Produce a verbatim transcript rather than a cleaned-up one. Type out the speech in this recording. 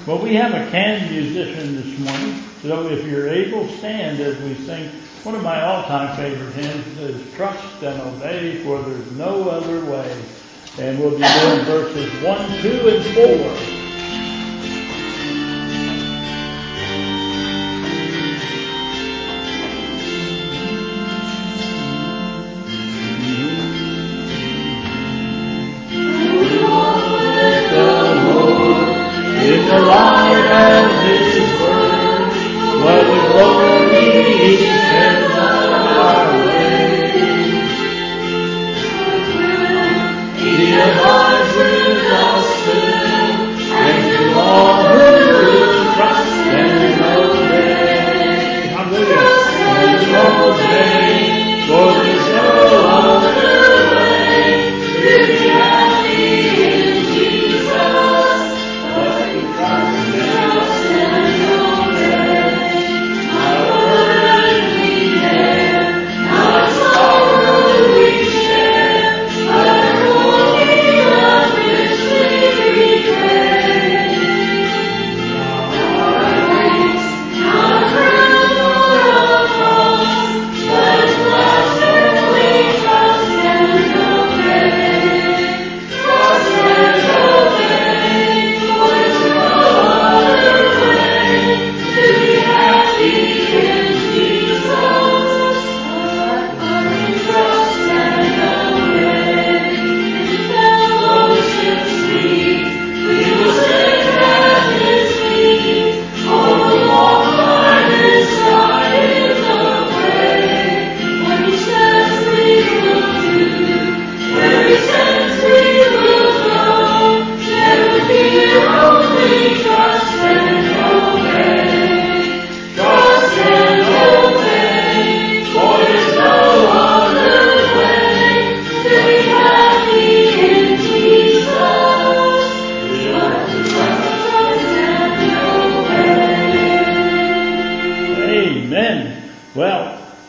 Well, we have a canned musician this morning, so if you're able, stand as we sing one of my all-time favorite hymns is Trust and Obey, for there's no other way. And we'll be doing verses one, two, and four.